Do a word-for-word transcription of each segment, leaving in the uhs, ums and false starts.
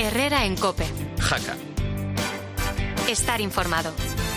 Herrera en COPE. Jaca. Estar informado.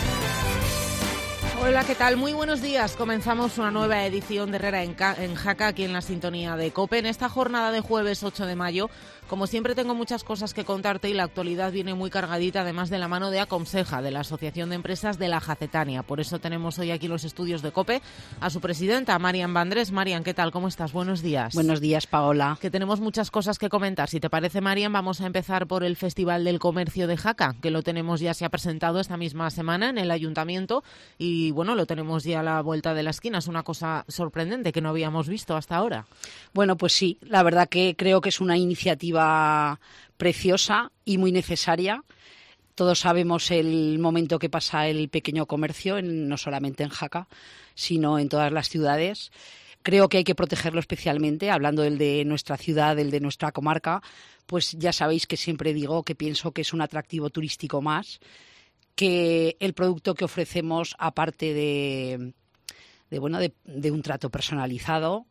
Hola, ¿qué tal? Muy buenos días. Comenzamos una nueva edición de Herrera en, Ca- en Jaca, aquí en la sintonía de COPE. En esta jornada de jueves ocho de mayo, como siempre, tengo muchas cosas que contarte y la actualidad viene muy cargadita, además de la mano de Aconseja, de la Asociación de Empresas de la Jacetania. Por eso tenemos hoy aquí los estudios de COPE a su presidenta, Marian Vandrés. Marian, ¿qué tal? ¿Cómo estás? Buenos días. Buenos días, Paola. Que tenemos muchas cosas que comentar. Si te parece, Marian, vamos a empezar por el Festival del Comercio de Jaca, que lo tenemos ya, se ha presentado esta misma semana en el Ayuntamiento y, bueno, lo tenemos ya a la vuelta de la esquina. Es una cosa sorprendente que no habíamos visto hasta ahora. Bueno, pues sí, la verdad que creo que es una iniciativa preciosa y muy necesaria. Todos sabemos el momento que pasa el pequeño comercio, en, no solamente en Jaca, sino en todas las ciudades. Creo que hay que protegerlo especialmente, hablando del de nuestra ciudad, del de nuestra comarca, pues ya sabéis que siempre digo que pienso que es un atractivo turístico más, que el producto que ofrecemos, aparte de, de, bueno, de, de un trato personalizado,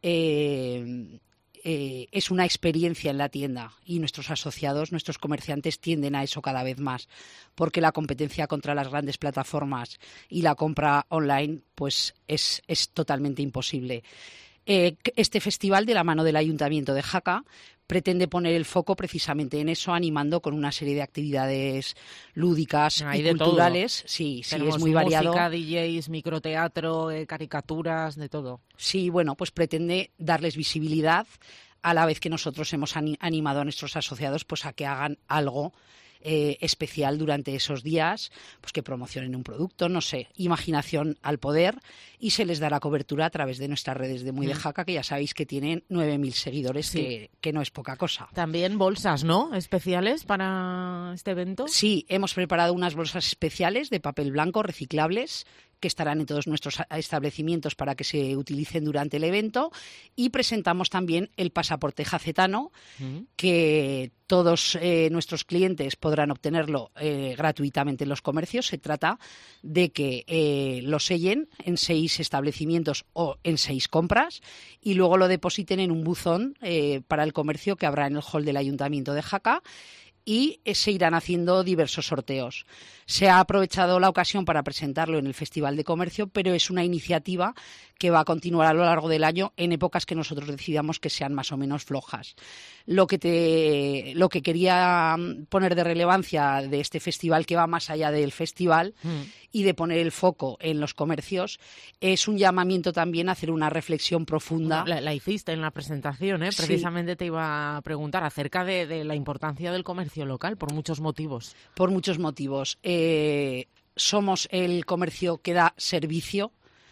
eh, eh, es una experiencia en la tienda y nuestros asociados, nuestros comerciantes tienden a eso cada vez más, porque la competencia contra las grandes plataformas y la compra online pues es, es totalmente imposible. Eh, este festival, de la mano del Ayuntamiento de Jaca, pretende poner el foco precisamente en eso, animando con una serie de actividades lúdicas Hay y de culturales. todo. Sí, sí, Tenemos es muy variado. música, D Js, microteatro, eh, caricaturas, de todo. Sí, bueno, pues pretende darles visibilidad a la vez que nosotros hemos ani- animado a nuestros asociados pues a que hagan algo Eh, especial durante esos días, pues que promocionen un producto, no sé, imaginación al poder, y se les dará cobertura a través de nuestras redes de Muy de Jaca, que ya sabéis que tienen nueve mil seguidores, Sí. que, que no es poca cosa. También bolsas, ¿no?, especiales para este evento. Sí, hemos preparado unas bolsas especiales de papel blanco reciclables que estarán en todos nuestros establecimientos para que se utilicen durante el evento, y presentamos también el pasaporte jacetano, mm. que todos eh, nuestros clientes podrán obtenerlo eh, gratuitamente en los comercios. Se trata de que eh, lo sellen en seis establecimientos o en seis compras y luego lo depositen en un buzón eh, para el comercio que habrá en el hall del Ayuntamiento de Jaca, y se irán haciendo diversos sorteos. Se ha aprovechado la ocasión para presentarlo en el Festival de Comercio, pero es una iniciativa que va a continuar a lo largo del año en épocas que nosotros decidamos que sean más o menos flojas. Lo que, te, lo que quería poner de relevancia de este festival, que va más allá del festival mm. y de poner el foco en los comercios, es un llamamiento también a hacer una reflexión profunda. La, la hiciste en la presentación, ¿eh? Precisamente sí. Te iba a preguntar acerca de, de la importancia del comercio local, por muchos motivos. Por muchos motivos. Eh, somos el comercio que da servicio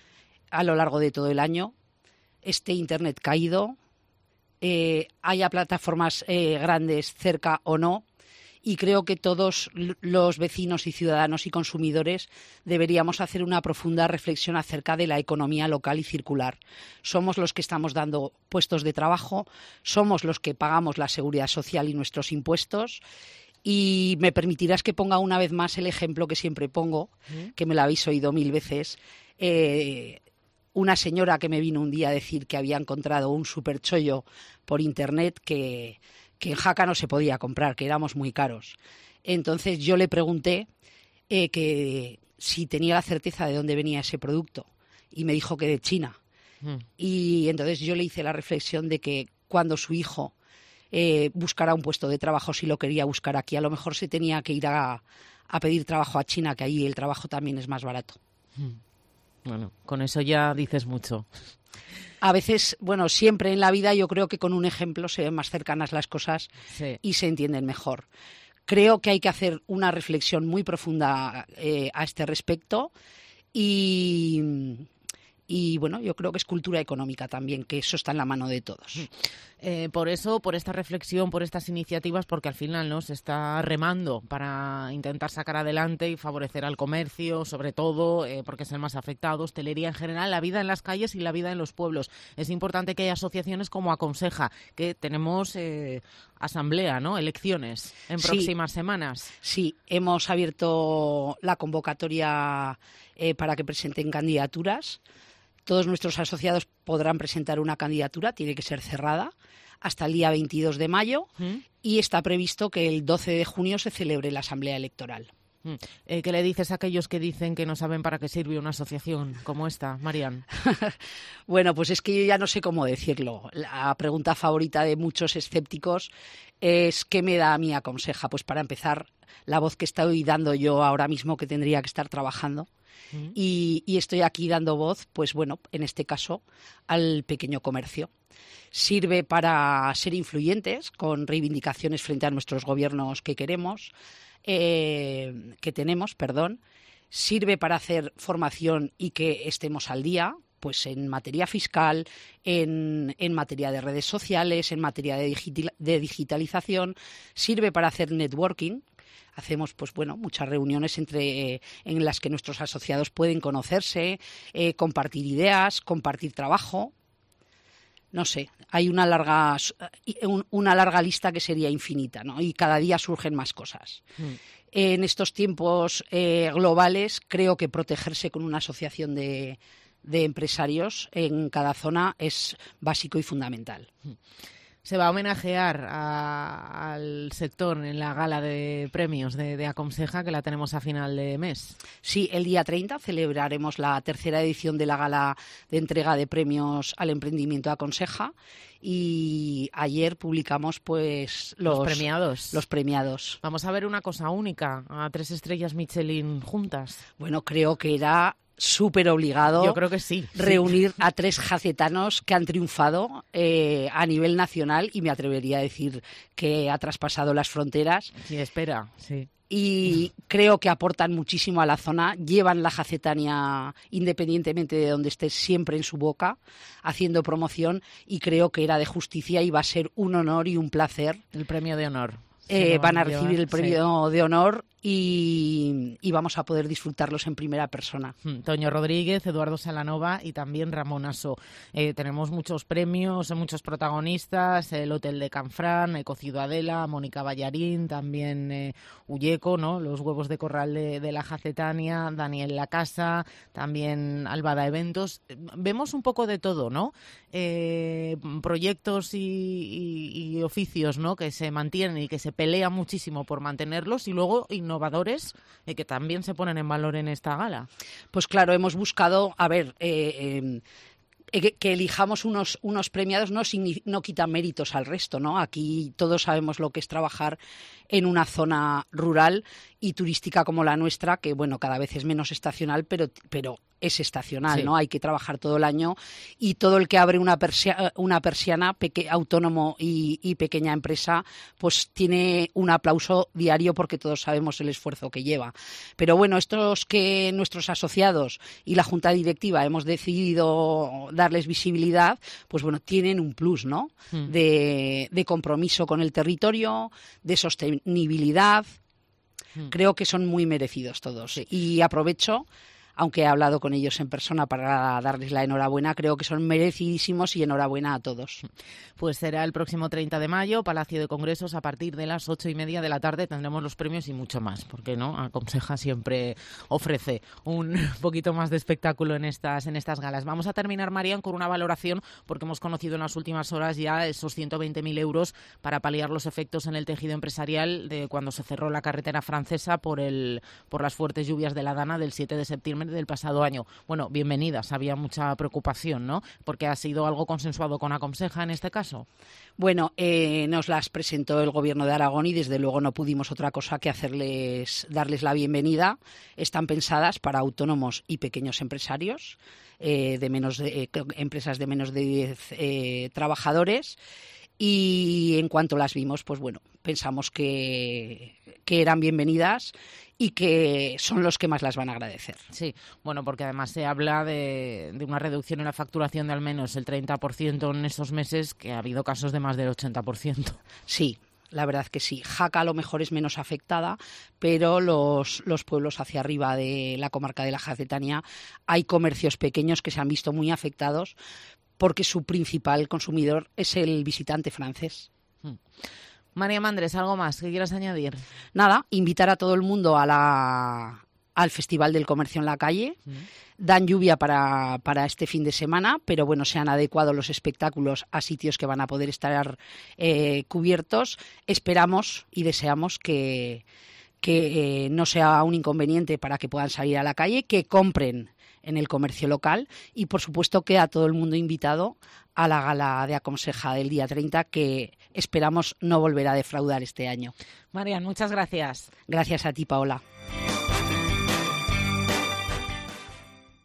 a lo largo de todo el año. Este Internet caído, eh, haya plataformas eh, grandes cerca o no, y creo que todos los vecinos y ciudadanos y consumidores deberíamos hacer una profunda reflexión acerca de la economía local y circular. Somos los que estamos dando puestos de trabajo, somos los que pagamos la seguridad social y nuestros impuestos. Y me permitirás que ponga una vez más el ejemplo que siempre pongo, ¿Mm? que me lo habéis oído mil veces. Eh, una señora que me vino un día a decir que había encontrado un superchollo por internet que, que en Jaca no se podía comprar, que éramos muy caros. Entonces yo le pregunté eh, que si tenía la certeza de dónde venía ese producto, y me dijo que de China. Mm. Y entonces yo le hice la reflexión de que cuando su hijo Eh, buscará un puesto de trabajo, si lo quería buscar aquí, a lo mejor se tenía que ir a, a pedir trabajo a China, que ahí el trabajo también es más barato. Bueno, con eso ya dices mucho. A veces, bueno, siempre en la vida yo creo que con un ejemplo se ven más cercanas las cosas, sí. y se entienden mejor. Creo que hay que hacer una reflexión muy profunda eh, a este respecto, y... Y, bueno, yo creo que es cultura económica también, que eso está en la mano de todos. Eh, por eso, por esta reflexión, por estas iniciativas, porque al final no se está remando para intentar sacar adelante y favorecer al comercio, sobre todo, eh, porque es el más afectado, hostelería en general, la vida en las calles y la vida en los pueblos. Es importante que haya asociaciones como Aconseja, que tenemos eh, asamblea, ¿no?, elecciones en próximas sí, semanas. Sí, hemos abierto la convocatoria eh, para que presenten candidaturas. Todos nuestros asociados podrán presentar una candidatura, tiene que ser cerrada, hasta el día veintidós de mayo, ¿Mm? y está previsto que el doce de junio se celebre la Asamblea Electoral. Eh, ¿Qué le dices a aquellos que dicen que no saben para qué sirve una asociación como esta, Marian? Bueno, pues es que yo ya no sé cómo decirlo. La pregunta favorita de muchos escépticos es ¿qué me da a mí Aconseja? Pues para empezar, la voz que estoy dando yo ahora mismo, que tendría que estar trabajando, mm. y, y estoy aquí dando voz, pues bueno, en este caso, al pequeño comercio. Sirve para ser influyentes con reivindicaciones frente a nuestros gobiernos que queremos, Eh, que tenemos, perdón, sirve para hacer formación y que estemos al día, pues en materia fiscal, en, en materia de redes sociales, en materia de, digital, de digitalización, sirve para hacer networking. Hacemos, pues bueno, muchas reuniones entre eh, en las que nuestros asociados pueden conocerse, eh, compartir ideas, compartir trabajo. No sé, hay una larga una larga lista que sería infinita, ¿no? Y cada día surgen más cosas. Mm. En estos tiempos eh, globales, creo que protegerse con una asociación de, de empresarios en cada zona es básico y fundamental. Mm. Se va a homenajear a, al sector en la gala de premios de, de Aconseja, que la tenemos a final de mes. Sí, el día treinta celebraremos la tercera edición de la gala de entrega de premios al emprendimiento Aconseja, y ayer publicamos pues los, los premiados. Los premiados. Vamos a ver una cosa única, a tres estrellas Michelin juntas. Bueno, creo que era súper obligado. Yo creo que sí. Reunir sí. a tres jacetanos que han triunfado eh, a nivel nacional, y me atrevería a decir que ha traspasado las fronteras. Sí, espera, sí. Y creo que aportan muchísimo a la zona, llevan la jacetania independientemente de donde estés siempre en su boca, haciendo promoción, y creo que era de justicia y va a ser un honor y un placer. El premio de honor. Eh, van a recibir el premio sí. de honor y, y vamos a poder disfrutarlos en primera persona. Toño Rodríguez, Eduardo Salanova y también Ramón Aso. Eh, tenemos muchos premios, muchos protagonistas, el Hotel de Canfrán, Ecocido Adela, Mónica Ballarín, también eh, Ulleco, ¿no? Los huevos de corral de, de la Jacetania, Daniel Lacasa, también Albada Eventos. Vemos un poco de todo, ¿no? Eh, proyectos y, y, y oficios, ¿no? Que se mantienen y que se pelean muchísimo por mantenerlos, y luego innovadores eh, que también se ponen en valor en esta gala. Pues claro, hemos buscado, a ver, eh, eh, que, que elijamos unos, unos premiados no, no quita méritos al resto, ¿no? Aquí todos sabemos lo que es trabajar en una zona rural y turística como la nuestra, que bueno, cada vez es menos estacional, pero, pero es estacional, sí. ¿no? Hay que trabajar todo el año, y todo el que abre una, persia, una persiana, peque, autónomo y, y pequeña empresa, pues tiene un aplauso diario, porque todos sabemos el esfuerzo que lleva. Pero bueno, estos que nuestros asociados y la Junta Directiva hemos decidido darles visibilidad, pues bueno, tienen un plus, ¿no? Mm. De, de compromiso con el territorio, de sostenibilidad. Mm. Creo que son muy merecidos todos. Sí. Y aprovecho, aunque he hablado con ellos en persona, para darles la enhorabuena. Creo que son merecidísimos, y enhorabuena a todos. Pues será el próximo treinta de mayo, Palacio de Congresos, a partir de las ocho y media de la tarde tendremos los premios y mucho más, porque no, Aconseja siempre ofrece un poquito más de espectáculo en estas, en estas galas. Vamos a terminar, Marian, con una valoración, porque hemos conocido en las últimas horas ya esos ciento veinte mil euros para paliar los efectos en el tejido empresarial de cuando se cerró la carretera francesa por, el, por las fuertes lluvias de la Dana del siete de septiembre del pasado año. Bueno, bienvenidas, había mucha preocupación, ¿no? Porque ha sido algo consensuado con Aconseja en este caso. Bueno, eh, nos las presentó el Gobierno de Aragón, y desde luego no pudimos otra cosa que hacerles, darles la bienvenida. Están pensadas para autónomos y pequeños empresarios, eh, de menos de, eh, empresas de menos de diez eh, trabajadores. Y en cuanto las vimos, pues bueno, pensamos que, que eran bienvenidas y que son los que más las van a agradecer. Sí, bueno, porque además se habla de, de una reducción en la facturación de al menos el treinta por ciento en esos meses, que ha habido casos de más del ochenta por ciento. Sí, la verdad que sí. Jaca a lo mejor es menos afectada, pero los, los pueblos hacia arriba de la comarca de la Jacetania hay comercios pequeños que se han visto muy afectados, porque su principal consumidor es el visitante francés. Hmm. María Mandres, ¿algo más que quieras añadir? Nada, invitar a todo el mundo a la, al Festival del Comercio en la Calle. Mm. Dan lluvia para, para este fin de semana, pero bueno, se han adecuado los espectáculos a sitios que van a poder estar eh, cubiertos. Esperamos y deseamos que, que eh, no sea un inconveniente para que puedan salir a la calle, que compren en el comercio local y, por supuesto, queda todo el mundo invitado a la gala de Aconseja del día treinta, que esperamos no volverá a defraudar este año. Marian, muchas gracias. Gracias a ti, Paola.